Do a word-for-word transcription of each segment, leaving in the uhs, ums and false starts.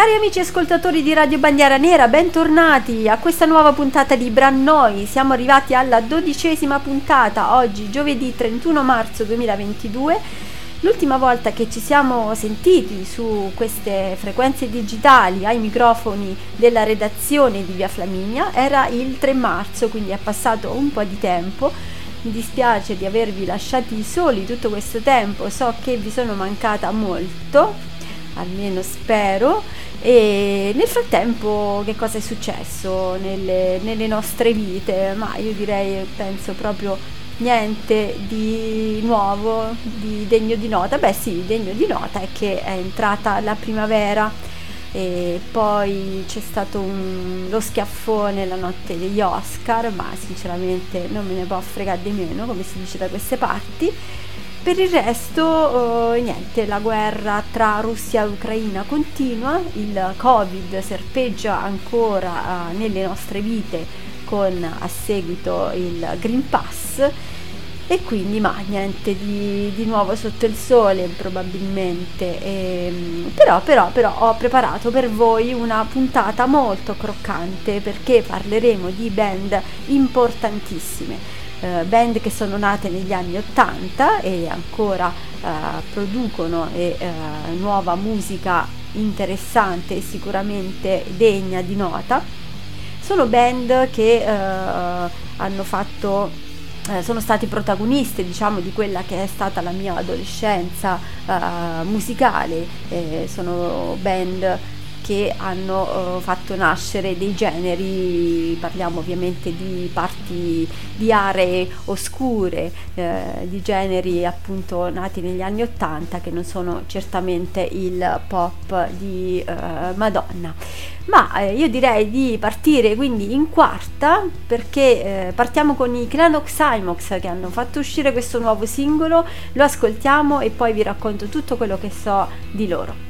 Cari amici ascoltatori di Radio Bandiera Nera, bentornati a questa nuova puntata di Brannoi. Siamo arrivati alla dodicesima puntata, oggi giovedì trentuno marzo duemilaventidue. L'ultima volta che ci siamo sentiti su queste frequenze digitali ai microfoni della redazione di Via Flaminia era il tre marzo, quindi è passato un po' di tempo. Mi dispiace di avervi lasciati soli tutto questo tempo, so che vi sono mancata molto, almeno spero. E nel frattempo che cosa è successo nelle, nelle nostre vite? Ma io direi, penso proprio niente di nuovo, di degno di nota. Beh sì, degno di nota è che è entrata la primavera e poi c'è stato un, lo schiaffone la notte degli Oscar, ma sinceramente non me ne può fregare di meno, come si dice da queste parti. Per il resto, eh, niente, la guerra tra Russia e Ucraina continua, il Covid serpeggia ancora eh, nelle nostre vite con a seguito il Green Pass e quindi ma niente di, di nuovo sotto il sole probabilmente. E, però, però, però ho preparato per voi una puntata molto croccante perché parleremo di band importantissime. Uh, band che sono nate negli anni ottanta e ancora uh, producono e, uh, nuova musica interessante e sicuramente degna di nota. Sono band che uh, hanno fatto uh, sono stati protagoniste, diciamo, di quella che è stata la mia adolescenza uh, musicale. Eh, sono band che hanno uh, fatto nascere dei generi, parliamo ovviamente di parti di aree oscure, eh, di generi appunto nati negli anni ottanta che non sono certamente il pop di uh, Madonna. Ma eh, io direi di partire quindi in quarta perché eh, partiamo con i Clan Xymox che hanno fatto uscire questo nuovo singolo, lo ascoltiamo e poi vi racconto tutto quello che so di loro.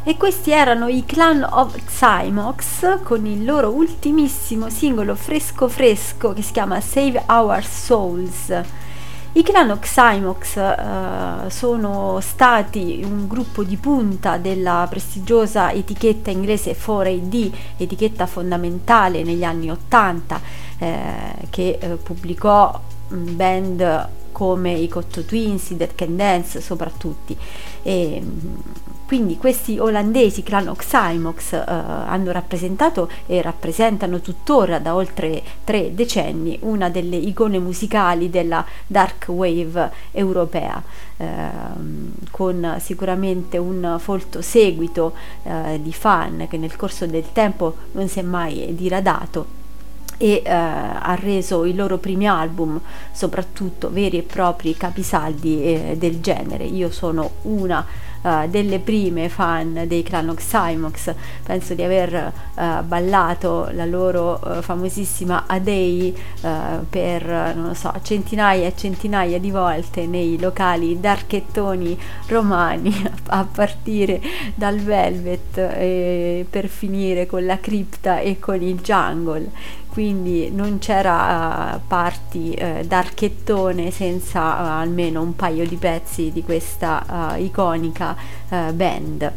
E questi erano i Clan of Xymox con il loro ultimissimo singolo fresco fresco che si chiama Save Our Souls. I Clan of Xymox eh, sono stati un gruppo di punta della prestigiosa etichetta inglese quattro A D, etichetta fondamentale negli anni ottanta, eh, che eh, pubblicò band come i Cocteau Twins, i Dead Can Dance soprattutto. E quindi questi olandesi Clan of Xymox eh, hanno rappresentato e rappresentano tuttora da oltre tre decenni una delle icone musicali della dark wave europea, eh, con sicuramente un folto seguito eh, di fan che nel corso del tempo non si è mai diradato, e eh, ha reso i loro primi album soprattutto veri e propri capisaldi eh, del genere. Io sono una uh, delle prime fan dei Clan of Xymox, penso di aver uh, ballato la loro uh, famosissima A Day uh, per, non lo so, centinaia e centinaia di volte nei locali d'archettoni romani, a partire dal Velvet eh, per finire con la cripta e con il jungle. Quindi non c'era uh, party uh, d'archettone senza uh, almeno un paio di pezzi di questa uh, iconica uh, band.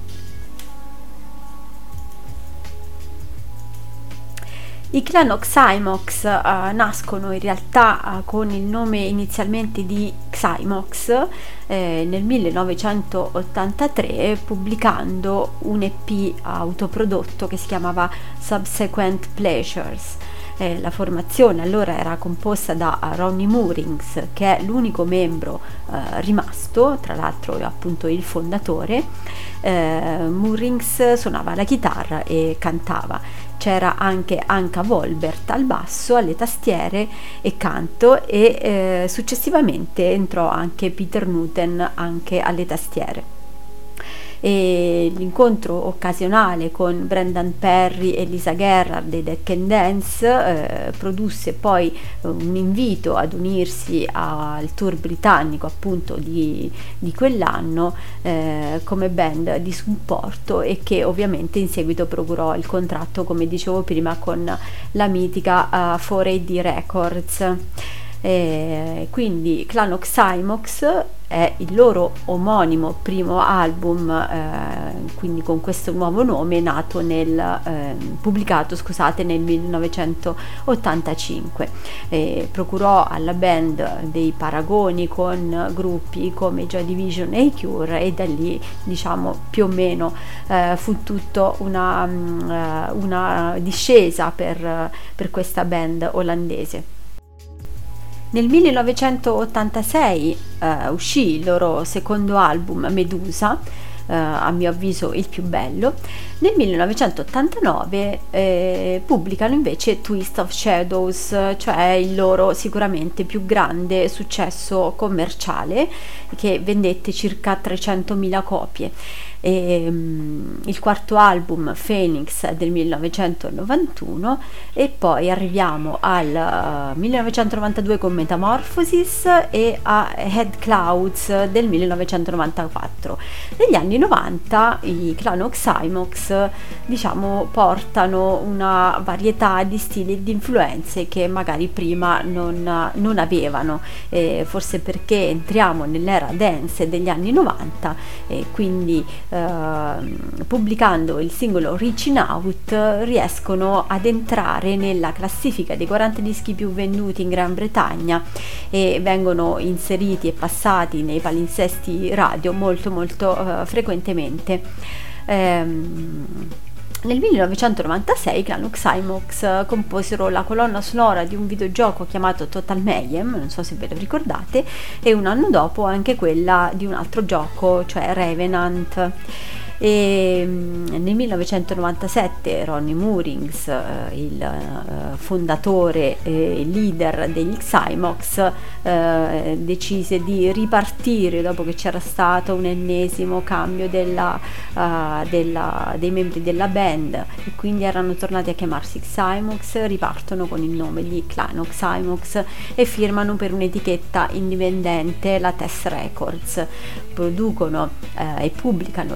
I Clan of Xymox uh, nascono in realtà uh, con il nome inizialmente di Xymox eh, nel millenovecentottantatré, pubblicando un E P autoprodotto che si chiamava Subsequent Pleasures. Eh, la formazione allora era composta da Ronnie Moorings, che è l'unico membro eh, rimasto, tra l'altro appunto il fondatore. eh, Moorings suonava la chitarra e cantava. C'era anche Anka Wolbert al basso, alle tastiere e canto, e eh, successivamente entrò anche Peter Newton anche alle tastiere. E l'incontro occasionale con Brendan Perry e Lisa Gerrard dei Dead Can Dance eh, produsse poi eh, un invito ad unirsi al tour britannico appunto di, di quell'anno eh, come band di supporto, e che ovviamente in seguito procurò il contratto, come dicevo prima, con la mitica uh, quattro A D Records. E quindi Clan of Xymox è il loro omonimo primo album, eh, quindi con questo nuovo nome, nato nel eh, pubblicato scusate nel millenovecentottantacinque. Eh, procurò alla band dei paragoni con gruppi come i Joy Division e i Cure, e da lì, diciamo, più o meno eh, fu tutto una, una discesa per, per questa band olandese. Nel millenovecentottantasei eh, uscì il loro secondo album, Medusa, eh, a mio avviso il più bello. Nel millenovecentottantanove eh, pubblicano invece Twist of Shadows, cioè il loro sicuramente più grande successo commerciale, che vendette circa trecentomila copie. E, um, il quarto album, Phoenix, del millenovecentonovantuno, e poi arriviamo al uh, millenovecentonovantadue con Metamorphosis e a Head Clouds del millenovecentonovantaquattro. Negli anni novanta i Clan of Xymox, diciamo, portano una varietà di stili e di influenze che magari prima non, non avevano, eh, forse perché entriamo nell'era dance degli anni novanta, e quindi Uh, pubblicando il singolo Reaching Out riescono ad entrare nella classifica dei quaranta dischi più venduti in Gran Bretagna, e vengono inseriti e passati nei palinsesti radio molto molto uh, frequentemente. Um, Nel millenovecentonovantasei i Clan of Xymox composero la colonna sonora di un videogioco chiamato Total Mayhem, non so se ve lo ricordate, e un anno dopo anche quella di un altro gioco, cioè Revenant. E nel millenovecentonovantasette Ronnie Moorings, eh, il eh, fondatore e leader degli Xymox, eh, decise di ripartire dopo che c'era stato un ennesimo cambio della, uh, della, dei membri della band, e quindi erano tornati a chiamarsi Xymox. Ripartono con il nome di Clan of Xymox e firmano per un'etichetta indipendente, la Tess Records. Producono eh, e pubblicano l'album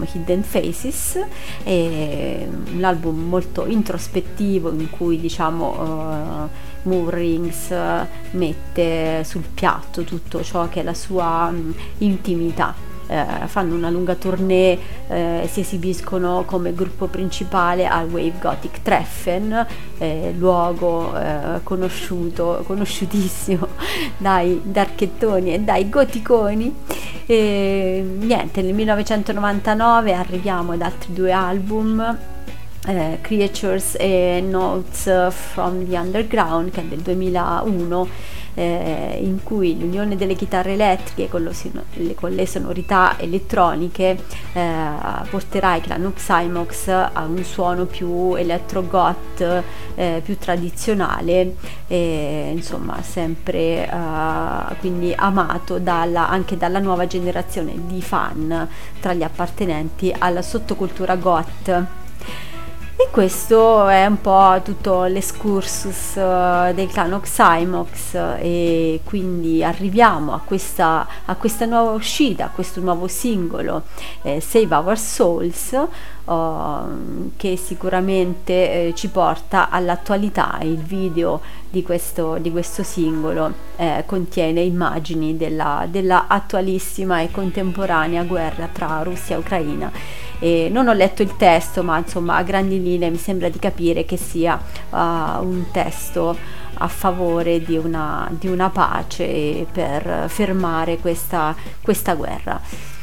album Hidden Faces, è un album molto introspettivo in cui diciamo uh, Moon Rings mette sul piatto tutto ciò che è la sua um, intimità. Eh, fanno una lunga tournée, eh, si esibiscono come gruppo principale al Wave Gothic Treffen, eh, luogo eh, conosciuto, conosciutissimo dai darchettoni e dai goticoni. E niente, nel millenovecentonovantanove arriviamo ad altri due album, eh, Creatures e Notes from the Underground, che è del duemilauno, Eh, in cui l'unione delle chitarre elettriche con, lo, con le sonorità elettroniche eh, porterà i Clan of Xymox a un suono più elettrogoth, eh, più tradizionale, e, insomma sempre eh, quindi amato dalla, anche dalla nuova generazione di fan tra gli appartenenti alla sottocultura goth. E questo è un po' tutto l'escursus uh, del Clan of Xymox, e quindi arriviamo a questa, a questa nuova uscita, a questo nuovo singolo, eh, Save Our Souls, uh, che sicuramente eh, ci porta all'attualità. Il video di questo, di questo singolo eh, contiene immagini della, della attualissima e contemporanea guerra tra Russia e Ucraina. E non ho letto il testo, ma insomma a grandi linee mi sembra di capire che sia uh, un testo a favore di una, di una pace per fermare questa, questa guerra.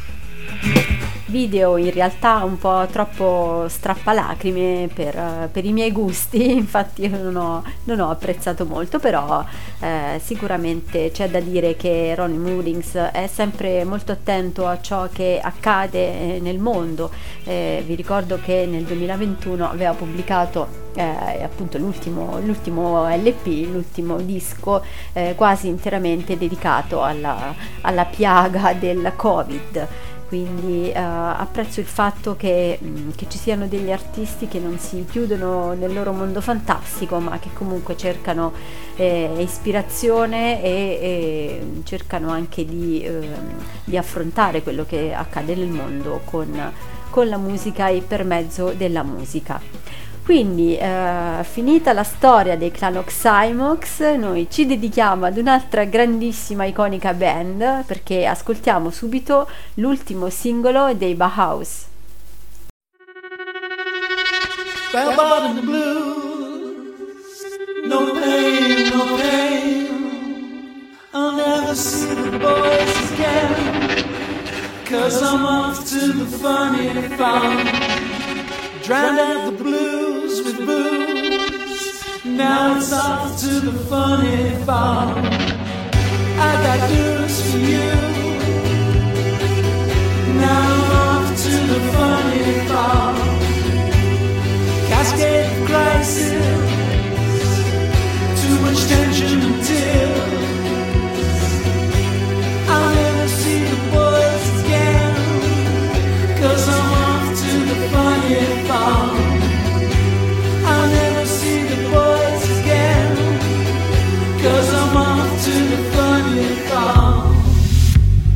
Video in realtà un po' troppo strappalacrime per, per i miei gusti, infatti io non ho, non ho apprezzato molto, però eh, sicuramente c'è da dire che Ronnie Moon Rings è sempre molto attento a ciò che accade nel mondo. Eh, vi ricordo che nel duemilaventuno aveva pubblicato Eh, appunto l'ultimo, l'ultimo L P, l'ultimo disco eh, quasi interamente dedicato alla, alla piaga del Covid. Quindi eh, apprezzo il fatto che, mh, che ci siano degli artisti che non si chiudono nel loro mondo fantastico, ma che comunque cercano eh, ispirazione e, e cercano anche di, eh, di affrontare quello che accade nel mondo con, con la musica e per mezzo della musica. Quindi eh, finita la storia dei Clan of Xymox, noi ci dedichiamo ad un'altra grandissima iconica band, perché ascoltiamo subito l'ultimo singolo dei Bauhaus. Bell bottom blues, no pain, no pain. I'll never see the boys again, 'cause I'm off to the funny farm. Drowned out the blues with booze, now it's off to the funny farm. I got news for you, now I'm off to the funny farm. Cascade of crisis, too much tension and tears. I'll never see the boys again, 'cause I'm off to the funny farm. I'll never see the boys again, 'cause I'm off to the funny farm.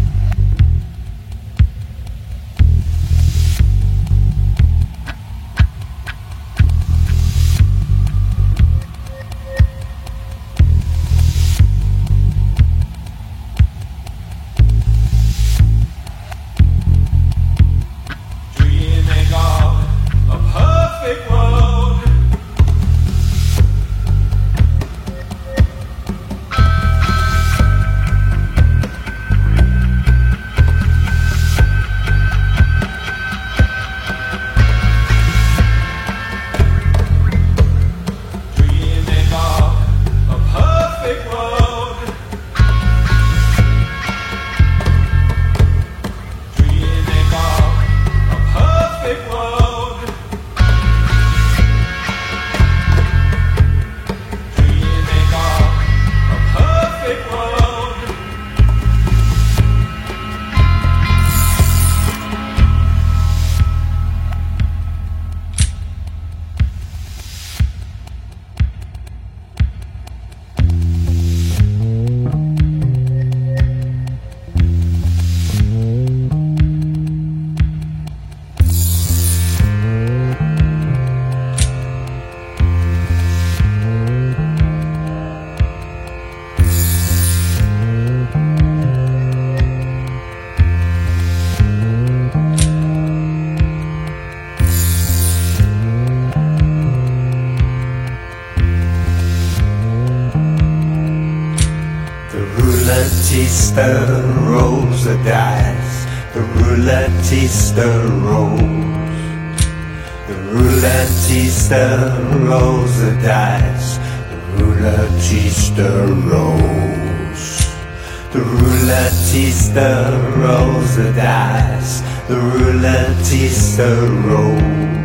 rouletista rolls the dice. The rouletista rolls. The rouletista rolls the dice. The rouletista rolls. The rouletista rolls the dice. The rouletista rolls.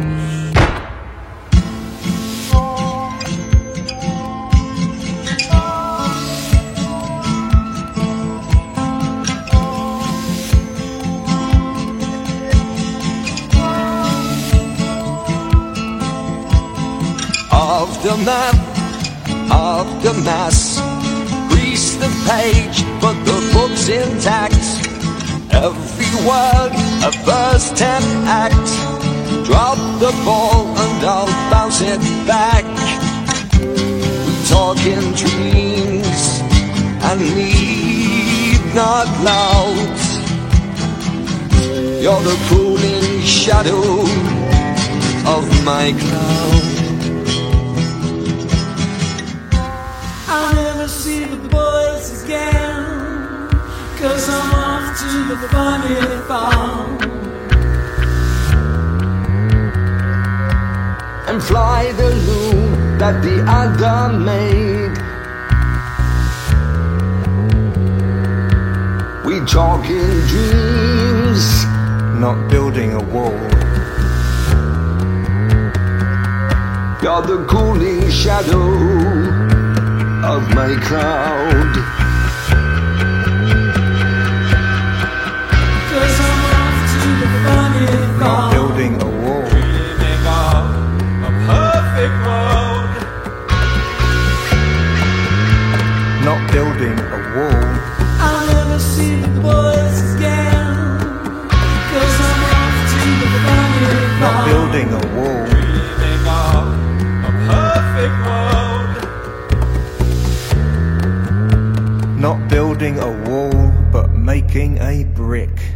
Of the map, of the mass, grease the page, but the book's intact. Every word a first and act. Drop the ball and I'll bounce it back. We talk in dreams and need not loud. You're the cooling shadow of my cloud. I'll never see the boys again, 'cause I'm off to the funny farm. And fly the loom that the other made. We talk in dreams, not building a wall. You're the cooling shadow of my cloud. 'Cause I'm off to the funny farm. Not building a wall. Dreaming of a perfect world. Not building a wall. I'll never see the boys again, 'cause I'm off to the funny farm. Not building a wall. Dreaming of a perfect world. Not building a wall, but making a brick.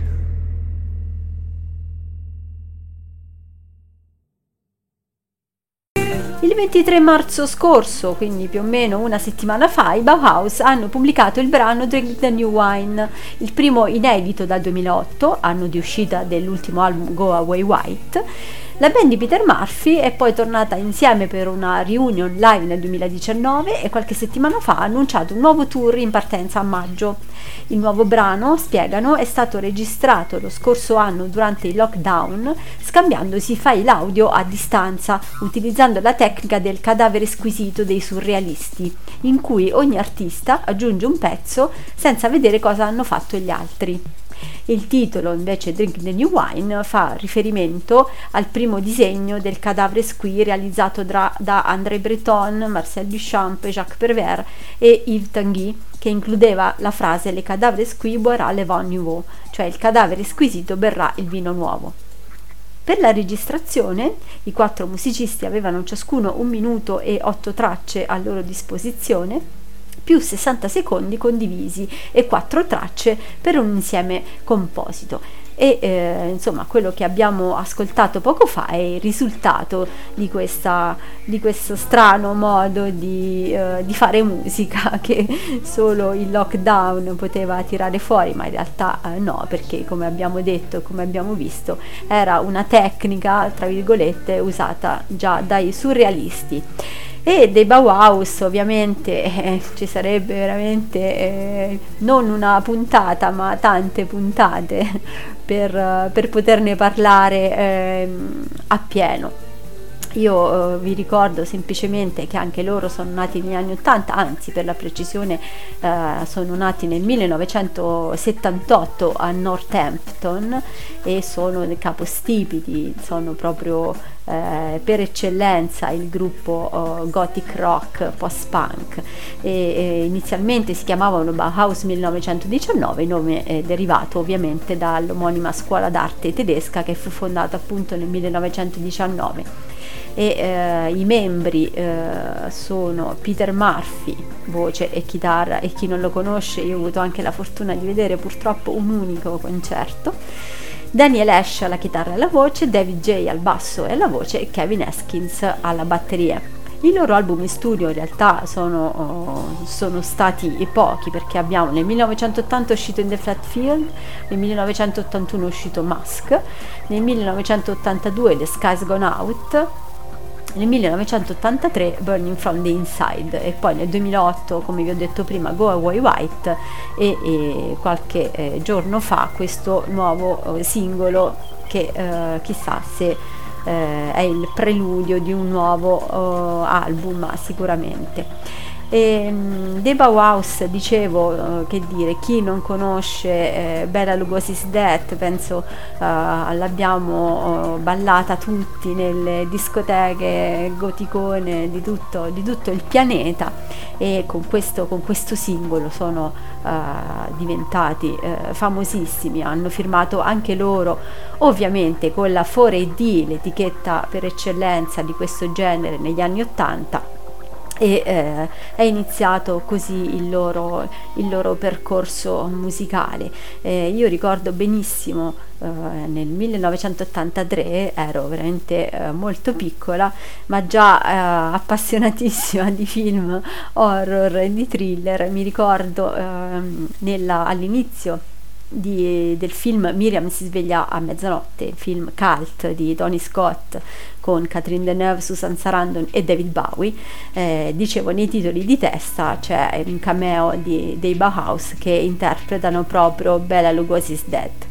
Il ventitré marzo scorso, quindi più o meno una settimana fa, i Bauhaus hanno pubblicato il brano Drink the New Wine, il primo inedito dal duemilaotto, anno di uscita dell'ultimo album Go Away White. La band di Peter Murphy è poi tornata insieme per una reunion live nel duemiladiciannove e qualche settimana fa ha annunciato un nuovo tour in partenza a maggio. Il nuovo brano, spiegano, è stato registrato lo scorso anno durante il lockdown, scambiandosi file audio a distanza, utilizzando la tecnica del cadavere squisito dei surrealisti, in cui ogni artista aggiunge un pezzo senza vedere cosa hanno fatto gli altri. Il titolo, invece, Drink the New Wine, fa riferimento al primo disegno del cadavre squis realizzato da, da André Breton, Marcel Duchamp, Jacques Prévert e Yves Tanguy, che includeva la frase "Le cadavre squis boirà le vin nouveau", cioè il cadavere squisito berrà il vino nuovo. Per la registrazione i quattro musicisti avevano ciascuno un minuto e otto tracce a loro disposizione, più sessanta secondi condivisi e quattro tracce per un insieme composito. E eh, insomma quello che abbiamo ascoltato poco fa è il risultato di, questa, di questo strano modo di, eh, di fare musica che solo il lockdown poteva tirare fuori, ma in realtà eh, no, perché come abbiamo detto, come abbiamo visto, era una tecnica tra virgolette usata già dai surrealisti. E dei Bauhaus ovviamente eh, ci sarebbe veramente eh, non una puntata ma tante puntate per, per poterne parlare eh, appieno. Io eh, vi ricordo semplicemente che anche loro sono nati negli anni ottanta, anzi per la precisione eh, sono nati nel millenovecentosettantotto a Northampton e sono dei capostipiti, sono proprio eh, per eccellenza il gruppo uh, gothic rock post-punk e, e inizialmente si chiamavano Bauhaus millenovecentodiciannove, nome è derivato ovviamente dall'omonima scuola d'arte tedesca che fu fondata appunto nel millenovecentodiciannove. E eh, i membri eh, sono Peter Murphy, voce e chitarra, e chi non lo conosce, io ho avuto anche la fortuna di vedere purtroppo un unico concerto, Daniel Ash alla chitarra e alla voce, David J al basso e alla voce e Kevin Eskins alla batteria. I loro album in studio in realtà sono, oh, sono stati pochi, perché abbiamo nel millenovecentottanta è uscito In the Flat Field, nel millenovecentottantuno è uscito Mask, nel millenovecentottantadue The Sky's Gone Out, nel millenovecentottantatré Burning from the Inside, e poi nel duemilaotto, come vi ho detto prima, Go Away White, e, e qualche eh, giorno fa questo nuovo eh, singolo che eh, chissà se eh, è il preludio di un nuovo eh, album, ma sicuramente. E, um, The Bauhaus, dicevo, uh, che dire, chi non conosce eh, Bela Lugosi's Death, penso uh, l'abbiamo uh, ballata tutti nelle discoteche goticone di tutto, di tutto il pianeta, e con questo, con questo singolo sono uh, diventati uh, famosissimi. Hanno firmato anche loro, ovviamente con la four A D, l'etichetta per eccellenza di questo genere negli anni ottanta, e eh, è iniziato così il loro, il loro percorso musicale. Eh, io ricordo benissimo eh, nel millenovecentottantatré, ero veramente eh, molto piccola, ma già eh, appassionatissima di film horror e di thriller. Mi ricordo eh, nella, all'inizio Di, del film Miriam si sveglia a mezzanotte, film cult di Tony Scott con Catherine Deneuve, Susan Sarandon e David Bowie. Eh, dicevo, nei titoli di testa c'è un cameo di, dei Bauhaus che interpretano proprio Bela Lugosi's Death.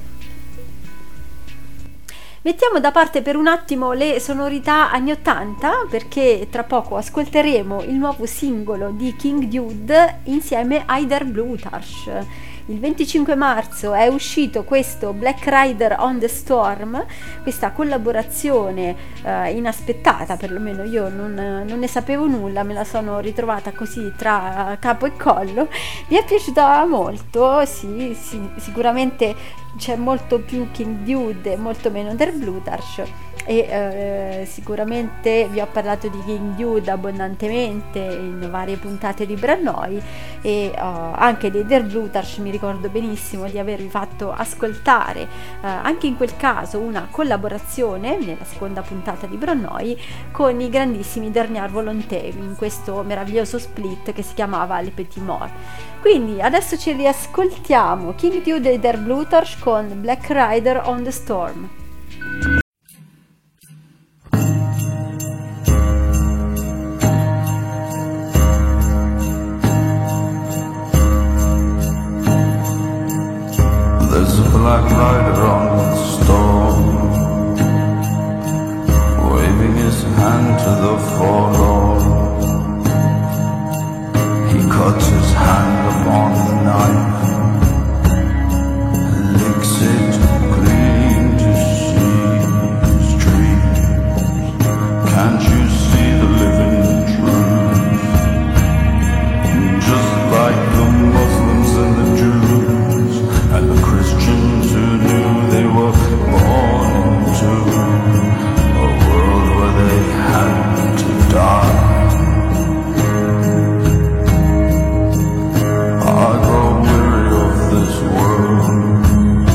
Mettiamo da parte per un attimo le sonorità anni ottanta, perché tra poco ascolteremo il nuovo singolo di King Dude insieme a Der Blutarsch. Il venticinque marzo è uscito questo Black Rider on the Storm, questa collaborazione eh, inaspettata, perlomeno io non, non ne sapevo nulla, me la sono ritrovata così tra capo e collo. Mi è piaciuta molto, sì, sì, sicuramente c'è molto più King Dude e molto meno Der Blutarsch, e eh, sicuramente vi ho parlato di King Dude abbondantemente in varie puntate di Brannoi, e uh, anche dei Der Blutarsch mi ricordo benissimo di avervi fatto ascoltare uh, anche in quel caso una collaborazione nella seconda puntata di Brannoi con i grandissimi Dernier Volonté in questo meraviglioso split che si chiamava Le Petit Mort. Quindi adesso ci riascoltiamo King Dude e Der Blutarsch con Black Rider on the Storm. There's a black rider on the storm, waving his hand to the forlorn. He cuts his hand upon the knife, licks it clean to see his dreams. Can't you see the living truth? Just like the Muslims and the Jews and the Christians who knew they were born into a world where they had to die. I grow weary of this world.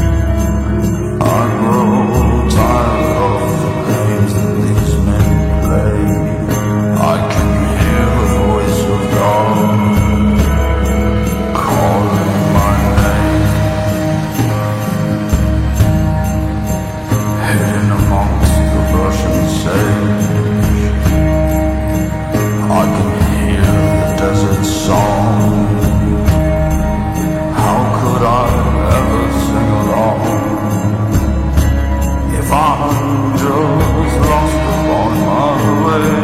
I grow tired of the games that these men play. I can hear the voice of God calling my name. Hidden amongst the Russian sage, I can hear the desert song. How could I ever sing along if I'm just lost upon my way?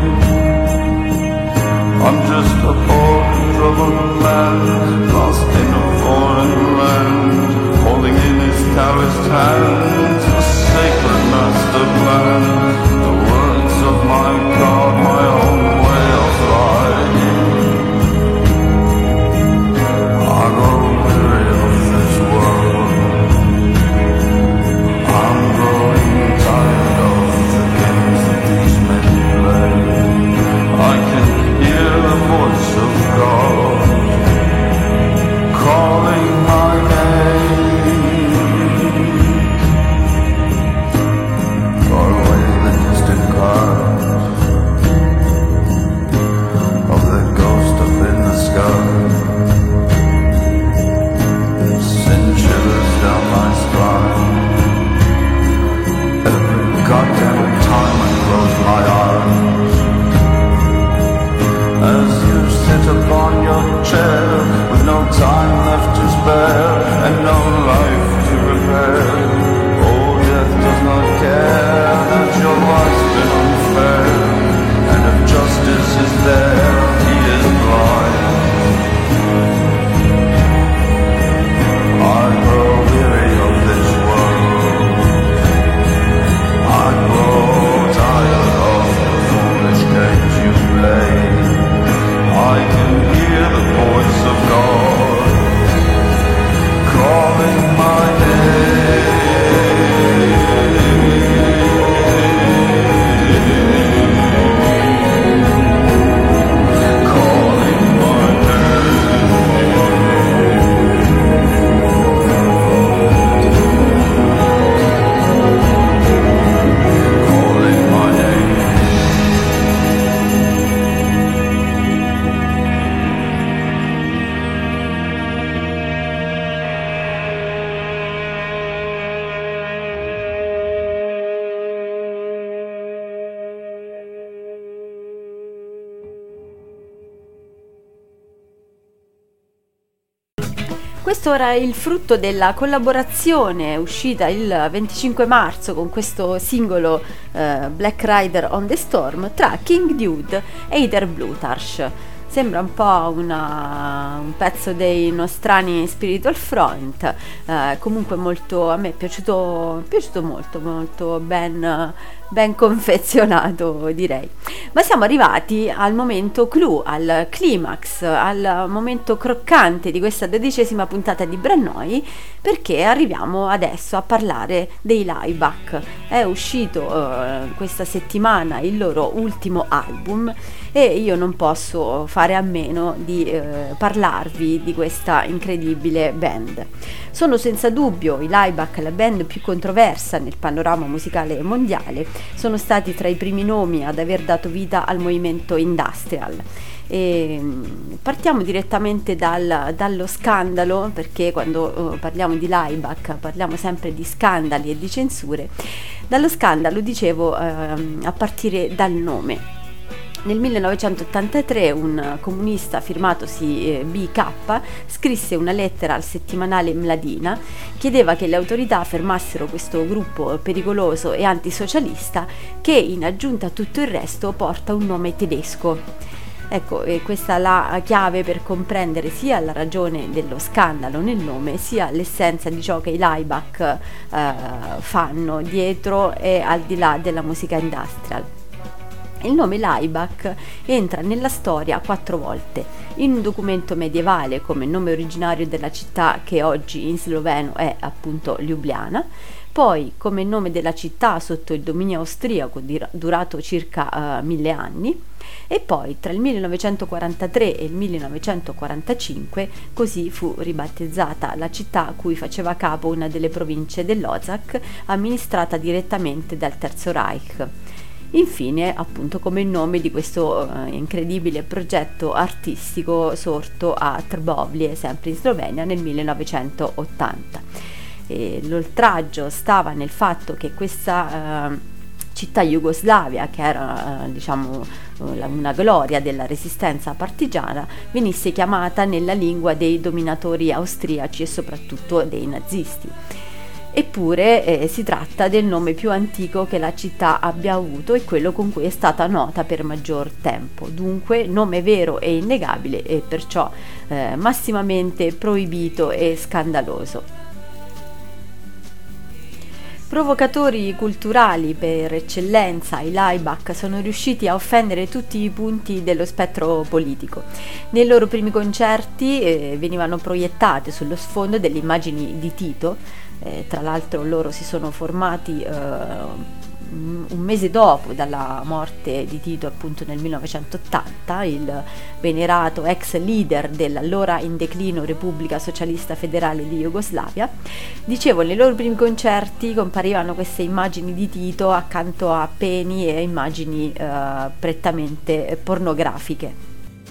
I'm just a poor troubled man, lost in a foreign land, holding in his calloused hands a sacred master plan, the words of my God, my own way of life. I grow weary of this world. I'm growing tired of the games that these men play. I can hear the voice of God calling my name. Questo era il frutto della collaborazione uscita il venticinque marzo con questo singolo eh, Black Rider on the Storm tra King Dude e Heather Blutarch. Sembra un po' una, un pezzo dei nostrani Spiritual Front, eh, comunque molto, a me è piaciuto, piaciuto molto, molto ben, ben confezionato, direi. Ma siamo arrivati al momento clou, al climax, al momento croccante di questa dodicesima puntata di Brannoi, perché arriviamo adesso a parlare dei Laibach. È uscito eh, questa settimana il loro ultimo album e io non posso fare a meno di eh, parlarvi di questa incredibile band. Sono senza dubbio i Laibach la band più controversa nel panorama musicale mondiale, sono stati tra i primi nomi ad aver dato vita al movimento industrial. E partiamo direttamente dal, dallo scandalo, perché quando uh, parliamo di Laibach parliamo sempre di scandali e di censure. Dallo scandalo, dicevo, uh, a partire dal nome. Nel millenovecentottantatré un comunista firmatosi eh, B K scrisse una lettera al settimanale Mladina, chiedeva che le autorità fermassero questo gruppo pericoloso e antisocialista che, in aggiunta a tutto il resto, porta un nome tedesco. Ecco, e questa è la chiave per comprendere sia la ragione dello scandalo nel nome, sia l'essenza di ciò che i Laibach eh, fanno dietro e al di là della musica industrial. Il nome Laibach entra nella storia quattro volte, in un documento medievale come nome originario della città che oggi in sloveno è appunto Ljubljana, poi come nome della città sotto il dominio austriaco durato circa uh, mille anni, e poi tra il millenovecentoquarantatré e il millenovecentoquarantacinque così fu ribattezzata la città a cui faceva capo una delle province dell'Ozak, amministrata direttamente dal Terzo Reich. Infine, appunto, come il nome di questo uh, incredibile progetto artistico sorto a Trbovlje, sempre in Slovenia, nel millenovecentottanta. E l'oltraggio stava nel fatto che questa uh, città Jugoslavia, che era uh, diciamo uh, una gloria della resistenza partigiana, venisse chiamata nella lingua dei dominatori austriaci e soprattutto dei nazisti. Eppure eh, si tratta del nome più antico che la città abbia avuto e quello con cui è stata nota per maggior tempo, dunque nome vero e innegabile e perciò eh, massimamente proibito e scandaloso. Provocatori culturali per eccellenza, i Laibach sono riusciti a offendere tutti i punti dello spettro politico. Nei loro primi concerti eh, venivano proiettate sullo sfondo delle immagini di Tito. Eh, tra l'altro loro si sono formati eh, un mese dopo dalla morte di Tito, appunto nel millenovecentottanta, il venerato ex leader dell'allora in declino Repubblica Socialista Federale di Jugoslavia. Dicevo, nei loro primi concerti comparivano queste immagini di Tito accanto a peni e immagini eh, prettamente pornografiche.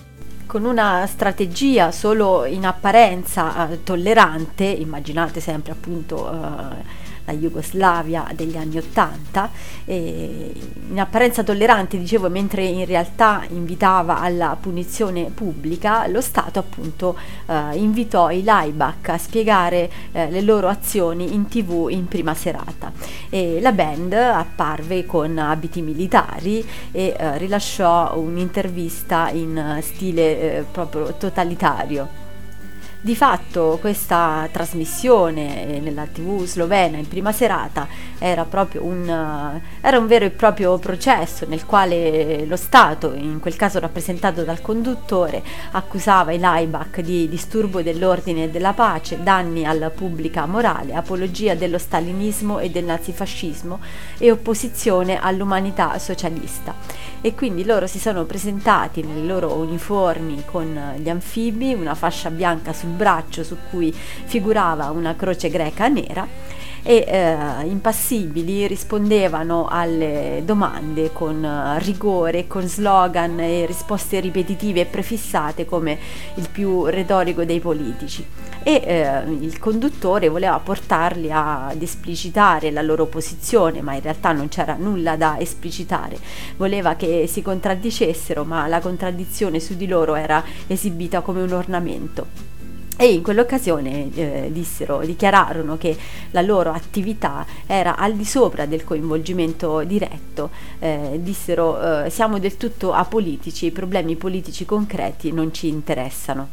Con una strategia solo in apparenza eh, tollerante, immaginate sempre appunto eh, la Jugoslavia degli anni Ottanta, eh, in apparenza tollerante, dicevo, mentre in realtà invitava alla punizione pubblica, lo Stato appunto eh, invitò i Laibach a spiegare eh, le loro azioni in tv in prima serata. E la band apparve con abiti militari e eh, rilasciò un'intervista in stile eh, proprio totalitario. Di fatto questa trasmissione nella tivù slovena in prima serata era proprio un, era un vero e proprio processo nel quale lo Stato, in quel caso rappresentato dal conduttore, accusava i Laibach di disturbo dell'ordine e della pace, danni alla pubblica morale, apologia dello stalinismo e del nazifascismo e opposizione all'umanità socialista. E quindi loro si sono presentati nei loro uniformi con gli anfibi, una fascia bianca sul braccio su cui figurava una croce greca nera e eh, impassibili rispondevano alle domande con rigore, con slogan e risposte ripetitive e prefissate come il più retorico dei politici. E eh, il conduttore voleva portarli ad esplicitare la loro posizione, ma in realtà non c'era nulla da esplicitare. Voleva che si contraddicessero, ma la contraddizione su di loro era esibita come un ornamento. E in quell'occasione eh, dissero, dichiararono che la loro attività era al di sopra del coinvolgimento diretto, eh, dissero eh, siamo del tutto apolitici, i problemi politici concreti non ci interessano.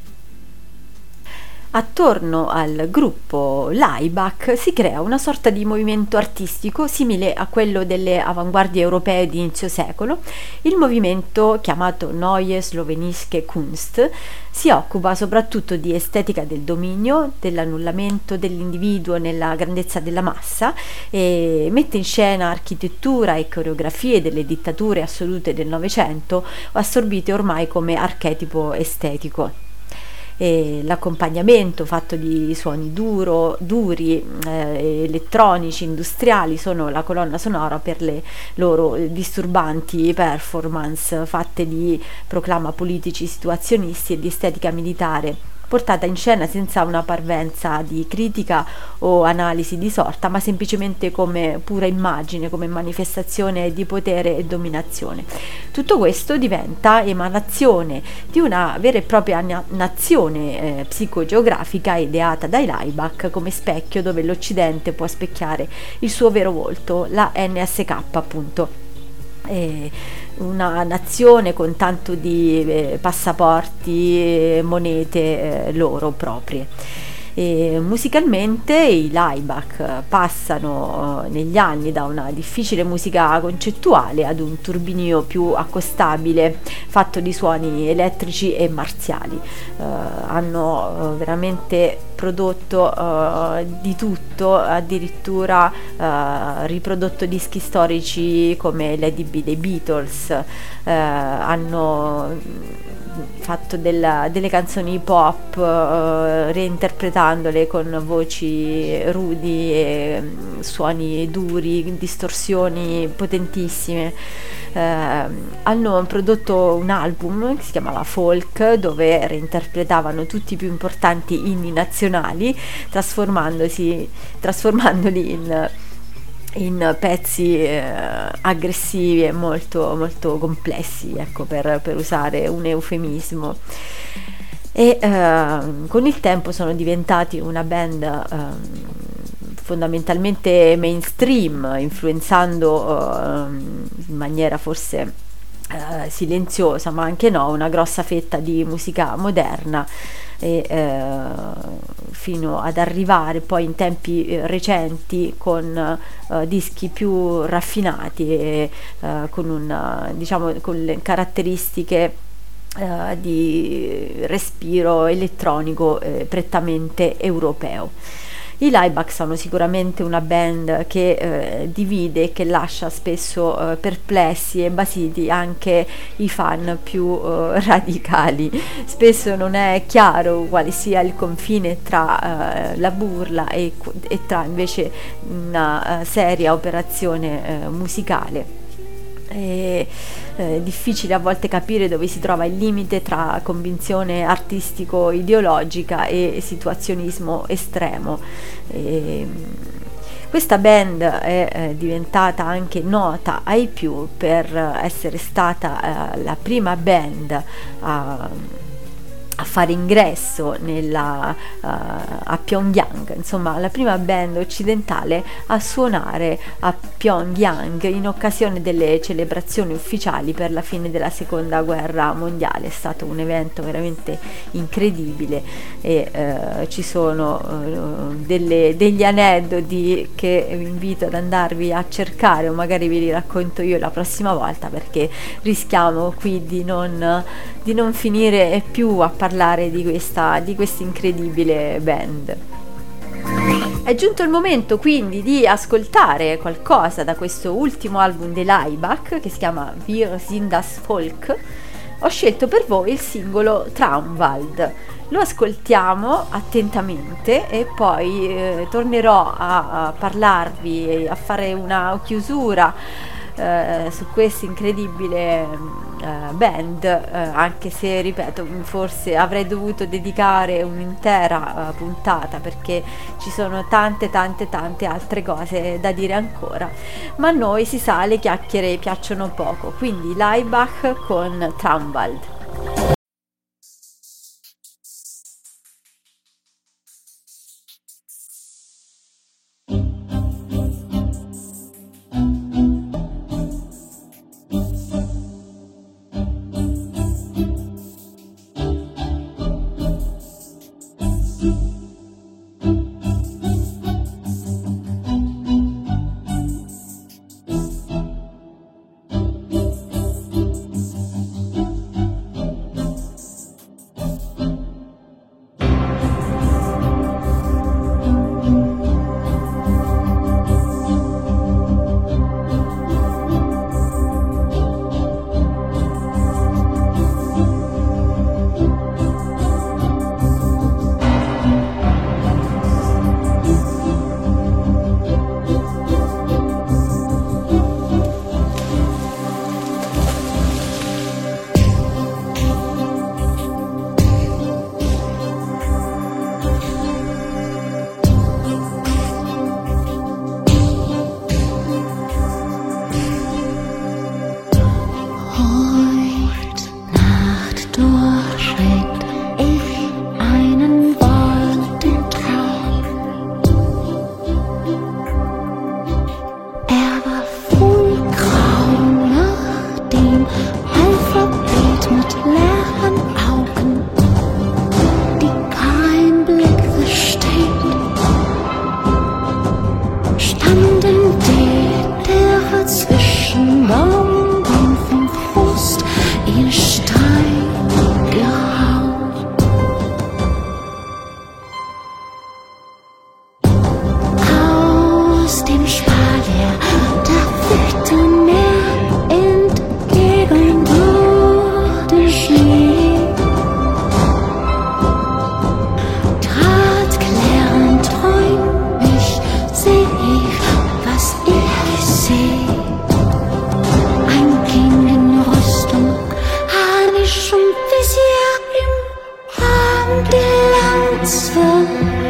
Attorno al gruppo Laibach si crea una sorta di movimento artistico simile a quello delle avanguardie europee di inizio secolo. Il movimento, chiamato Neue Slowenische Kunst, si occupa soprattutto di estetica del dominio, dell'annullamento dell'individuo nella grandezza della massa, e mette in scena architettura e coreografie delle dittature assolute del Novecento, assorbite ormai come archetipo estetico. E l'accompagnamento fatto di suoni duro, duri, eh, elettronici, industriali sono la colonna sonora per le loro disturbanti performance fatte di proclama politici situazionisti e di estetica militare, portata in scena senza una parvenza di critica o analisi di sorta, ma semplicemente come pura immagine, come manifestazione di potere e dominazione. Tutto questo diventa emanazione di una vera e propria na- nazione eh, psicogeografica ideata dai Laibach come specchio dove l'Occidente può specchiare il suo vero volto, la N S K appunto. Eh, una nazione con tanto di eh, passaporti e monete eh, loro proprie. E musicalmente i Laibach passano eh, negli anni da una difficile musica concettuale ad un turbinio più accostabile fatto di suoni elettrici e marziali. Eh, hanno eh, veramente prodotto uh, di tutto, addirittura uh, riprodotto dischi storici come Lady B dei Beatles, uh, hanno fatto della, delle canzoni pop uh, reinterpretandole con voci rudi e um, suoni duri, distorsioni potentissime. Uh, hanno prodotto un album che si chiamava Folk, dove reinterpretavano tutti i più importanti inni nazionali, trasformandosi, trasformandoli in, in pezzi eh, aggressivi e molto, molto complessi, ecco, per, per usare un eufemismo. E eh, con il tempo sono diventati una band eh, fondamentalmente mainstream, influenzando uh, in maniera forse uh, silenziosa, ma anche no, una grossa fetta di musica moderna, e uh, fino ad arrivare poi in tempi uh, recenti con uh, dischi più raffinati e uh, con una, diciamo, con le caratteristiche Uh, di respiro elettronico eh, prettamente europeo. I Laibach sono sicuramente una band che eh, divide, che lascia spesso eh, perplessi e basiti anche i fan più eh, radicali. Spesso non è chiaro quale sia il confine tra eh, la burla e, e tra invece una uh, seria operazione eh, musicale. È eh, difficile a volte capire dove si trova il limite tra convinzione artistico-ideologica e situazionismo estremo. E, questa band è eh, diventata anche nota ai più per essere stata eh, la prima band a a fare ingresso nella, uh, a Pyongyang, insomma la prima band occidentale a suonare a Pyongyang in occasione delle celebrazioni ufficiali per la fine della seconda guerra mondiale. È stato un evento veramente incredibile e uh, ci sono uh, delle, degli aneddoti che vi invito ad andarvi a cercare, o magari ve li racconto io la prossima volta, perché rischiamo qui di non, di non finire più a parlare parlare di questa di questa incredibile band. È giunto il momento quindi di ascoltare qualcosa da questo ultimo album dei Laibach, che si chiama Wir sind das Volk. Ho scelto per voi il singolo Traumwald. Lo ascoltiamo attentamente e poi eh, tornerò a, a parlarvi, a fare una chiusura Uh, su questa incredibile uh, band, uh, anche se ripeto forse avrei dovuto dedicare un'intera uh, puntata, perché ci sono tante tante tante altre cose da dire ancora, ma a noi si sa, le chiacchiere piacciono poco, quindi Laibach con Traumwald. standen die Lehrer zwischen Baum und vom Frust in Stein gehauen. Aus dem Spalier, da wehte mir entgegen durch den Schnee. Trat klärend, träumig, seh ich, was ich seh. Ein Kind in Rüstung, Harnischung, Visier im Raumglanze.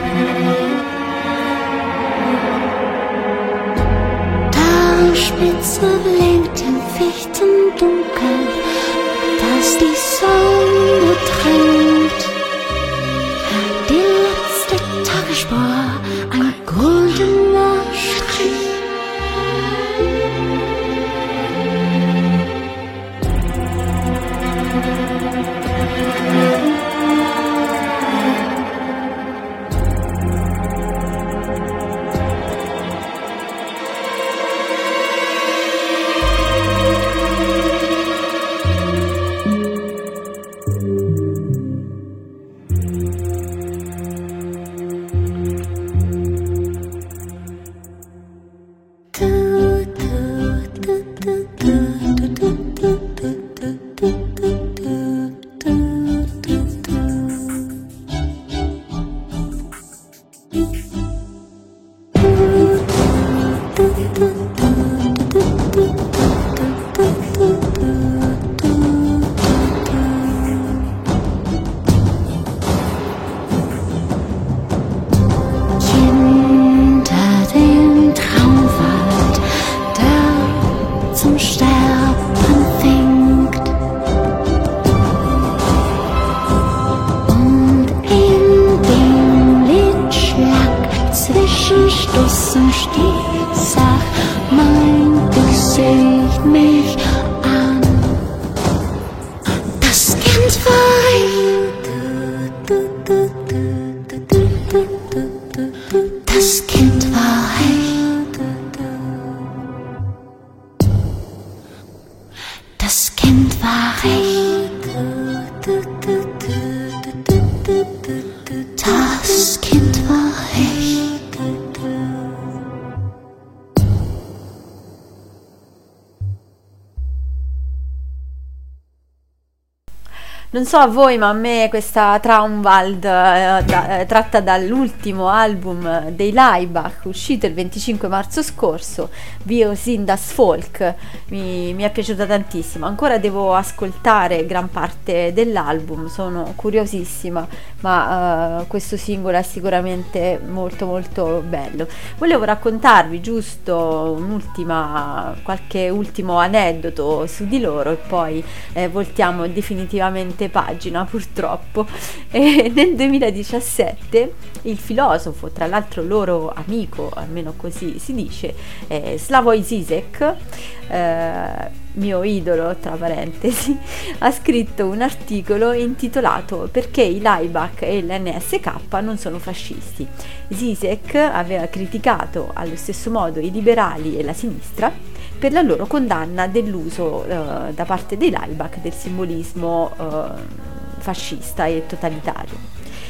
Spitze blinkt im Fichtendunkel, das die Sonne tränkt. Die letzte Tagesspur, ein goldener Strich. Non so a voi, ma a me questa Traumwald, eh, da, eh, tratta dall'ultimo album dei Laibach, uscito il venticinque marzo scorso, Wir sind das Volk, mi, mi è piaciuta tantissimo. Ancora devo ascoltare gran parte dell'album, sono curiosissima, ma eh, questo singolo è sicuramente molto molto bello. Volevo raccontarvi giusto un'ultima, qualche ultimo aneddoto su di loro e poi eh, voltiamo definitivamente pagina, purtroppo. E nel duemiladiciassette il filosofo, tra l'altro loro amico, almeno così si dice, eh, Slavoj Žižek, eh, mio idolo tra parentesi, ha scritto un articolo intitolato "Perché i Laibach e l'N S K non sono fascisti". Žižek aveva criticato allo stesso modo i liberali e la sinistra per la loro condanna dell'uso eh, da parte dei Laibach del simbolismo eh, fascista e totalitario.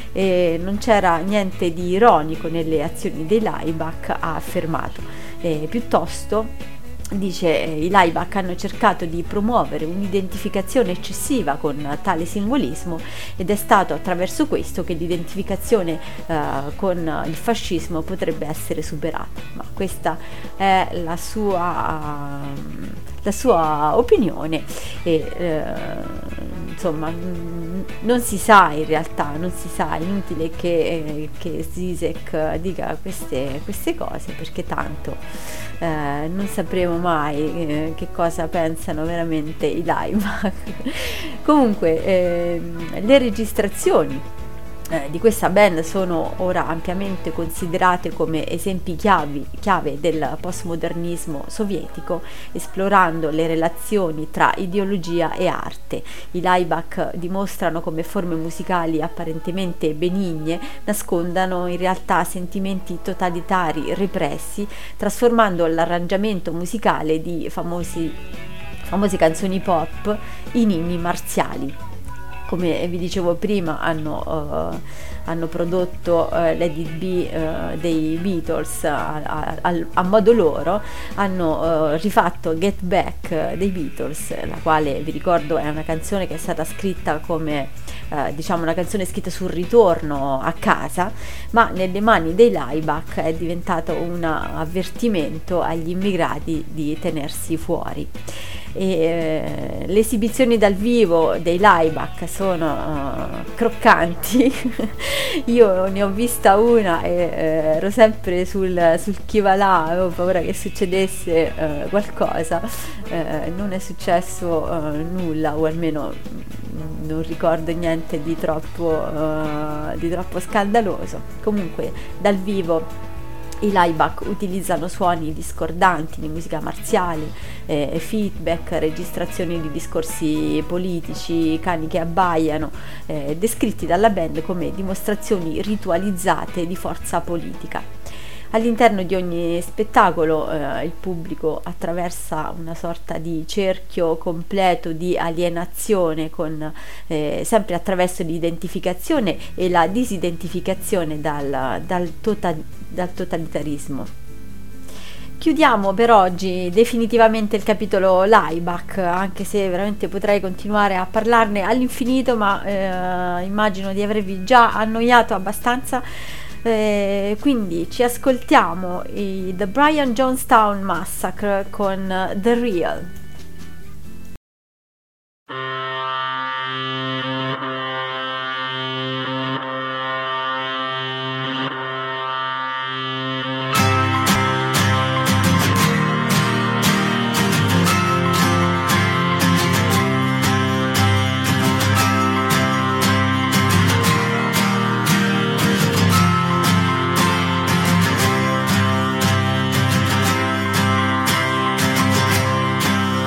E non c'era niente di ironico nelle azioni dei Laibach, ha affermato. E piuttosto dice eh, i Laibach hanno cercato di promuovere un'identificazione eccessiva con tale simbolismo ed è stato attraverso questo che l'identificazione eh, con il fascismo potrebbe essere superata. Ma questa è la sua, la sua opinione e eh, insomma non si sa, in realtà non si sa, è inutile che, eh, che Žižek dica queste, queste cose, perché tanto eh, non sapremo mai eh, che cosa pensano veramente i Laibach. Comunque eh, le registrazioni Eh, di questa band sono ora ampiamente considerate come esempi chiavi, chiave del postmodernismo sovietico, esplorando le relazioni tra ideologia e arte. I Laibach dimostrano come forme musicali apparentemente benigne nascondano in realtà sentimenti totalitari repressi, trasformando l'arrangiamento musicale di famosi, famose canzoni pop in inni marziali. Come vi dicevo prima, hanno, uh, hanno prodotto uh, Let It Be uh, dei Beatles a, a, a, a modo loro, hanno uh, rifatto Get Back dei Beatles, la quale vi ricordo è una canzone che è stata scritta come uh, diciamo una canzone scritta sul ritorno a casa, ma nelle mani dei Laibach è diventato un avvertimento agli immigrati di tenersi fuori. E, eh, le esibizioni dal vivo dei Laibach sono uh, croccanti. Io ne ho vista una e eh, ero sempre sul, sul chi va là, avevo paura che succedesse uh, qualcosa, uh, non è successo uh, nulla, o almeno non ricordo niente di troppo, uh, di troppo scandaloso. Comunque dal vivo i Laibach utilizzano suoni discordanti di musica marziale, eh, feedback, registrazioni di discorsi politici, cani che abbaiano, eh, descritti dalla band come dimostrazioni ritualizzate di forza politica. All'interno di ogni spettacolo eh, il pubblico attraversa una sorta di cerchio completo di alienazione, con eh, sempre attraverso l'identificazione e la disidentificazione dal, dal, tota, dal totalitarismo. Chiudiamo per oggi definitivamente il capitolo Laibach, anche se veramente potrei continuare a parlarne all'infinito, ma eh, immagino di avervi già annoiato abbastanza. Eh, quindi ci ascoltiamo i The Brian Jonestown Massacre con The Real. Thank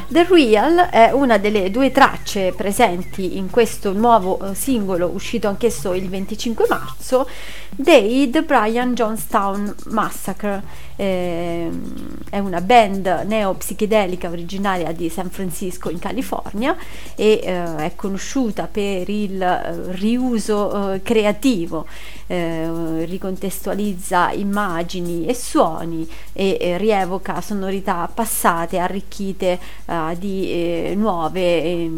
The Real è una delle due tracce presenti in questo nuovo uh, singolo uscito anch'esso il venticinque marzo dei The Brian Jonestown Massacre. Eh, è una band neo-psichedelica originaria di San Francisco in California e eh, è conosciuta per il eh, riuso eh, creativo, eh, ricontestualizza immagini e suoni e eh, rievoca sonorità passate arricchite eh, di eh, nuove e,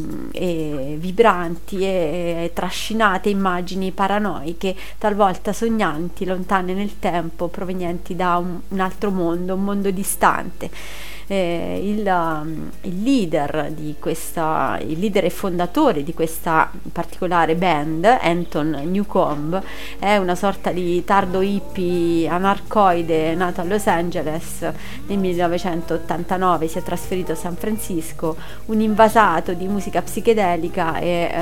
e vibranti e, e trascinate immagini paranoiche, talvolta sognanti, lontane nel tempo, provenienti da un, un altro mondo, un mondo distante. Eh, il, um, il leader di questa, il leader e fondatore di questa particolare band, Anton Newcomb, è una sorta di tardo hippie anarcoide nato a Los Angeles nel millenovecentottantanove, si è trasferito a San Francisco, un invasato di musica psichedelica e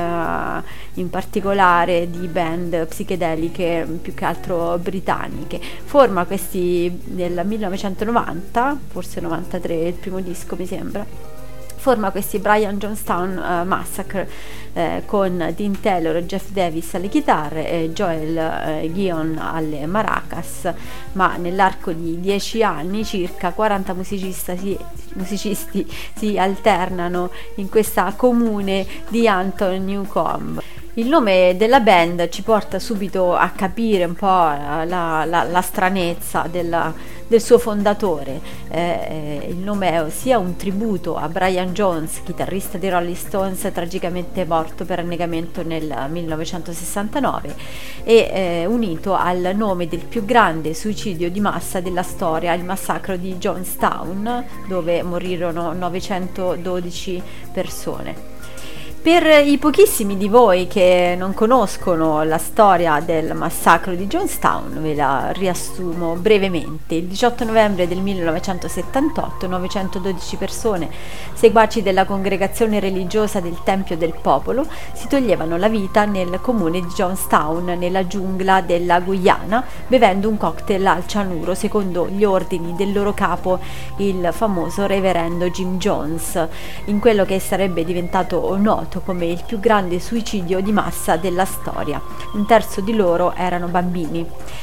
uh, in particolare di band psichedeliche più che altro britanniche. Forma questi nel millenovecentonovanta, forse novantatré il primo disco mi sembra, forma questi Brian Jonestown uh, Massacre eh, con Dean Taylor e Jeff Davis alle chitarre e Joel eh, Gion alle maracas, ma nell'arco di dieci anni circa quaranta musicisti si, musicisti si alternano in questa comune di Anton Newcomb. Il nome della band ci porta subito a capire un po' la, la, la stranezza della, del suo fondatore. Eh, il nome è sia un tributo a Brian Jones, chitarrista dei Rolling Stones, tragicamente morto per annegamento nel millenovecentosessantanove, e eh, unito al nome del più grande suicidio di massa della storia, il massacro di Jonestown, dove morirono novecentododici persone. Per i pochissimi di voi che non conoscono la storia del massacro di Jonestown, ve la riassumo brevemente. Il diciotto novembre del millenovecentosettantotto, novecentododici persone, seguaci della congregazione religiosa del Tempio del Popolo, si toglievano la vita nel comune di Jonestown, nella giungla della Guyana, bevendo un cocktail al cianuro, secondo gli ordini del loro capo, il famoso reverendo Jim Jones, in quello che sarebbe diventato noto come il più grande suicidio di massa della storia. Un terzo di loro erano bambini.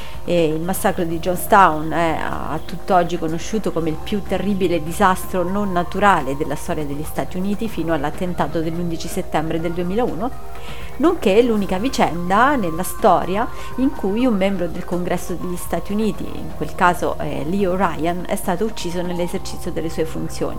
E il massacro di Jonestown è a tutt'oggi conosciuto come il più terribile disastro non naturale della storia degli Stati Uniti fino all'attentato dell'undici settembre del duemilauno, nonché l'unica vicenda nella storia in cui un membro del Congresso degli Stati Uniti, in quel caso eh, Leo Ryan, è stato ucciso nell'esercizio delle sue funzioni.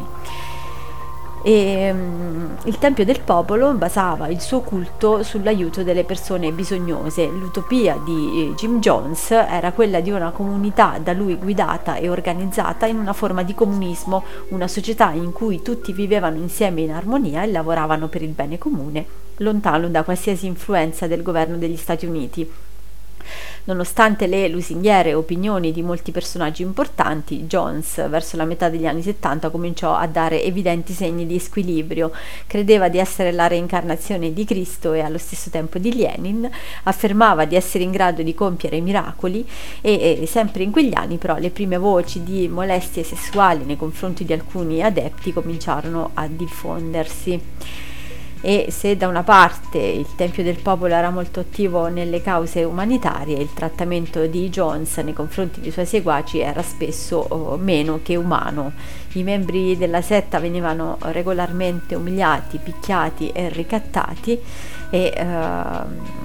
E, um, il Tempio del Popolo basava il suo culto sull'aiuto delle persone bisognose. L'utopia di eh, Jim Jones era quella di una comunità da lui guidata e organizzata in una forma di comunismo, una società in cui tutti vivevano insieme in armonia e lavoravano per il bene comune, lontano da qualsiasi influenza del governo degli Stati Uniti. Nonostante le lusinghiere opinioni di molti personaggi importanti, Jones verso la metà degli anni settanta cominciò a dare evidenti segni di squilibrio. Credeva di essere la reincarnazione di Cristo e allo stesso tempo di Lenin, affermava di essere in grado di compiere miracoli e, e sempre in quegli anni però le prime voci di molestie sessuali nei confronti di alcuni adepti cominciarono a diffondersi. E se da una parte il Tempio del Popolo era molto attivo nelle cause umanitarie, il trattamento di Jones nei confronti dei suoi seguaci era spesso oh, meno che umano. I membri della setta venivano regolarmente umiliati, picchiati e ricattati e uh,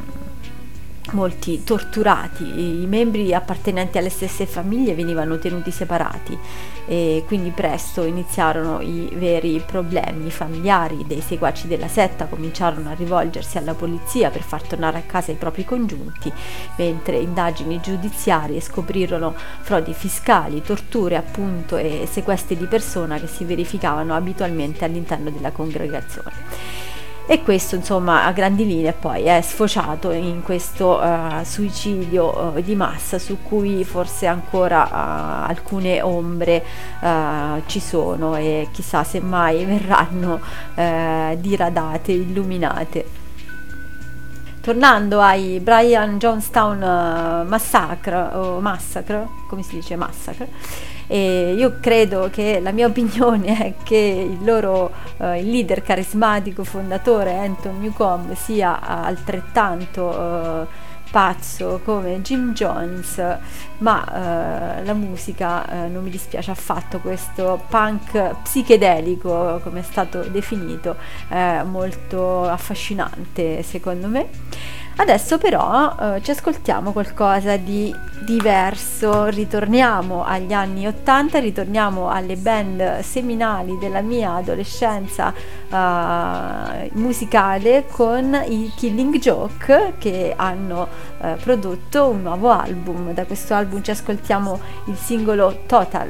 molti torturati. I membri appartenenti alle stesse famiglie venivano tenuti separati e quindi presto iniziarono i veri problemi. I familiari dei seguaci della setta cominciarono a rivolgersi alla polizia per far tornare a casa i propri congiunti, mentre indagini giudiziarie scoprirono frodi fiscali, torture appunto e sequestri di persona che si verificavano abitualmente all'interno della congregazione. E questo insomma a grandi linee poi è sfociato in questo uh, suicidio uh, di massa su cui forse ancora uh, alcune ombre uh, ci sono e chissà se mai verranno uh, diradate, illuminate. tornando ai Brian Jonestown uh, Massacre o Massacre, come si dice Massacre, e io credo che la mia opinione è che il loro uh, il leader carismatico fondatore Anton Newcombe sia altrettanto uh, pazzo come Jim Jones, ma uh, la musica uh, non mi dispiace affatto, questo punk psichedelico come è stato definito è molto affascinante secondo me. Adesso però uh, ci ascoltiamo qualcosa di diverso, ritorniamo agli anni ottanta, ritorniamo alle band seminali della mia adolescenza uh, musicale con i Killing Joke, che hanno uh, prodotto un nuovo album. Da questo album ci ascoltiamo il singolo Total.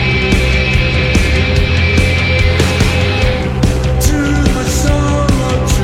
To the soul of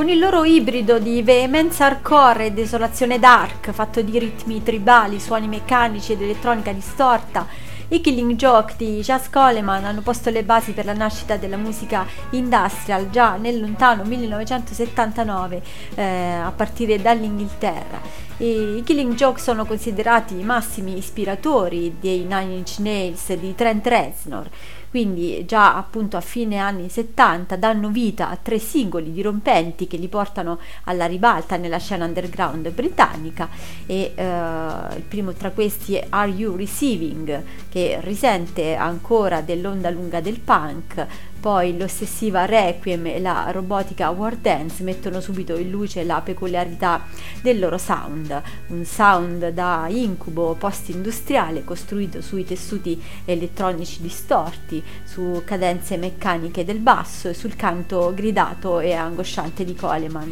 con il loro ibrido di veemenza hardcore e desolazione dark, fatto di ritmi tribali, suoni meccanici ed elettronica distorta, i Killing Joke di Chas Coleman hanno posto le basi per la nascita della musica industrial già nel lontano millenovecentosettantanove, eh, a partire dall'Inghilterra. I Killing Joke sono considerati i massimi ispiratori dei Nine Inch Nails di Trent Reznor, quindi già appunto a fine anni settanta danno vita a tre singoli dirompenti che li portano alla ribalta nella scena underground britannica, e eh, il primo tra questi è Are You Receiving, che risente ancora dell'onda lunga del punk. Poi l'ossessiva Requiem e la robotica War Dance mettono subito in luce la peculiarità del loro sound, un sound da incubo post-industriale costruito sui tessuti elettronici distorti, su cadenze meccaniche del basso e sul canto gridato e angosciante di Coleman.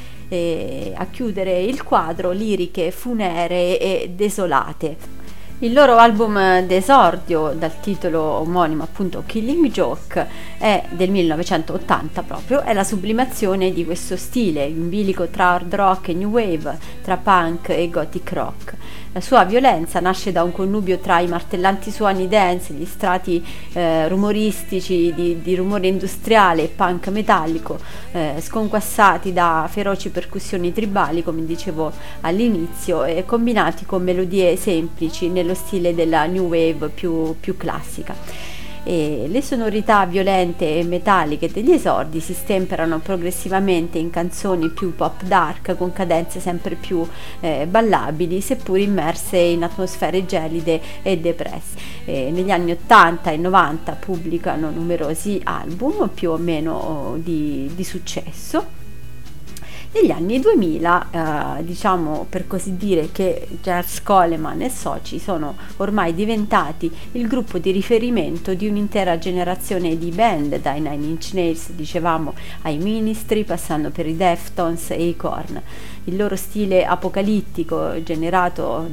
E a chiudere il quadro, liriche funeree e desolate. Il loro album d'esordio, dal titolo omonimo appunto Killing Joke, è del millenovecentottanta proprio, è la sublimazione di questo stile, in bilico tra hard rock e new wave, tra punk e gothic rock. La sua violenza nasce da un connubio tra i martellanti suoni dance, gli strati eh, rumoristici di, di rumore industriale e punk metallico, eh, sconquassati da feroci percussioni tribali, come dicevo all'inizio, e combinati con melodie semplici nello stile della new wave più, più classica. E le sonorità violente e metalliche degli esordi si stemperano progressivamente in canzoni più pop dark, con cadenze sempre più eh, ballabili, seppur immerse in atmosfere gelide e depresse. E negli anni ottanta e novanta pubblicano numerosi album più o meno di, di successo. Negli anni duemila, eh, diciamo per così dire, che Chas Coleman e soci sono ormai diventati il gruppo di riferimento di un'intera generazione di band, dai Nine Inch Nails, dicevamo, ai Ministry, passando per i Deftones e i Korn. Il loro stile apocalittico, generato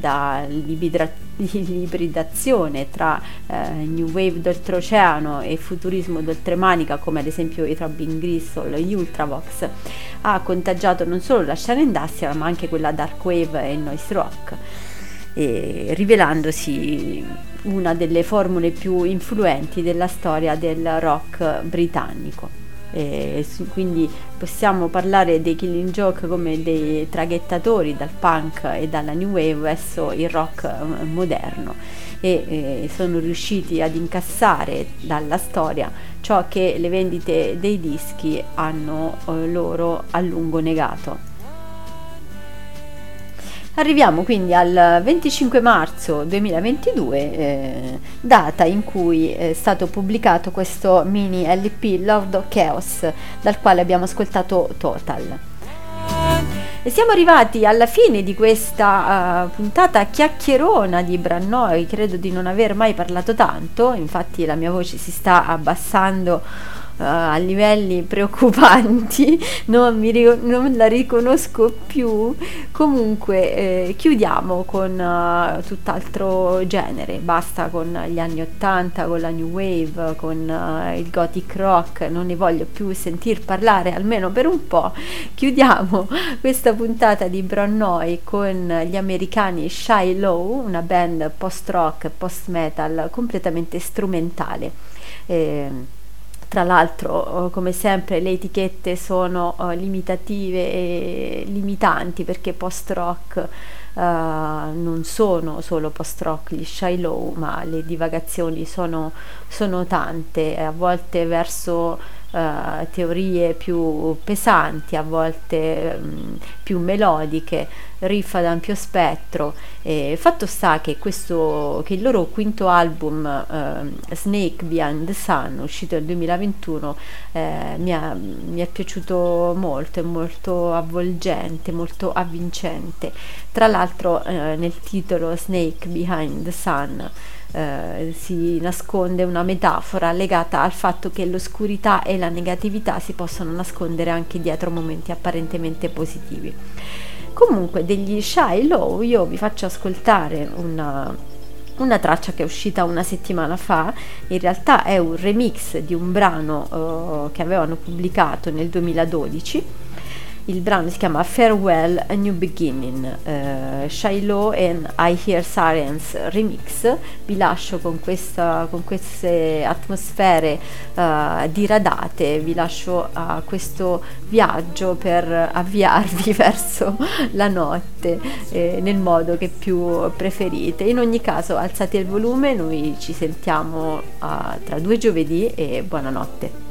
dall'ibridazione tra eh, New Wave d'oltreoceano e futurismo d'oltremanica, come ad esempio i Throbbing Gristle e gli Ultravox, ha contagiato non solo la scena industrial ma anche quella dark wave e noise rock, e rivelandosi una delle formule più influenti della storia del rock britannico. E quindi possiamo parlare dei Killing Joke come dei traghettatori dal punk e dalla new wave verso il rock moderno, e eh, sono riusciti ad incassare dalla storia ciò che le vendite dei dischi hanno eh, loro a lungo negato. Arriviamo quindi al venticinque marzo duemilaventidue, eh, data in cui è stato pubblicato questo mini L P Lord of Chaos, dal quale abbiamo ascoltato Total. E siamo arrivati alla fine di questa uh, puntata chiacchierona di Brannoi. Credo di non aver mai parlato tanto, infatti la mia voce si sta abbassando Uh, a livelli preoccupanti, non, mi, non la riconosco più. Comunque eh, chiudiamo con uh, tutt'altro genere, basta con gli anni ottanta, con la new wave, con uh, il gothic rock, non ne voglio più sentir parlare almeno per un po'. Chiudiamo questa puntata di Brannoi con gli americani Shy Low, una band post rock e post metal completamente strumentale. eh, Tra l'altro, come sempre, le etichette sono uh, limitative e limitanti, perché post-rock uh, non sono solo post-rock gli Shy Low, ma le divagazioni sono, sono tante, a volte verso uh, teorie più pesanti, a volte um, più melodiche, riff ad ampio spettro. E fatto sta che questo che il loro quinto album, eh, Snake Behind the Sun, uscito nel duemilaventuno, eh, mi, è, mi è piaciuto molto, è molto avvolgente, molto avvincente. Tra l'altro eh, nel titolo Snake Behind the Sun eh, si nasconde una metafora legata al fatto che l'oscurità e la negatività si possono nascondere anche dietro momenti apparentemente positivi. Comunque, degli Shy Low io vi faccio ascoltare una, una traccia che è uscita una settimana fa. In realtà è un remix di un brano uh, che avevano pubblicato nel duemiladodici, Il brano si chiama Farewell, A New Beginning, eh, Shiloh and I Hear Sirens Remix. Vi lascio con, questa, con queste atmosfere eh, diradate, vi lascio a questo viaggio per avviarvi verso la notte eh, nel modo che più preferite. In ogni caso alzate il volume, noi ci sentiamo uh, tra due giovedì e buonanotte.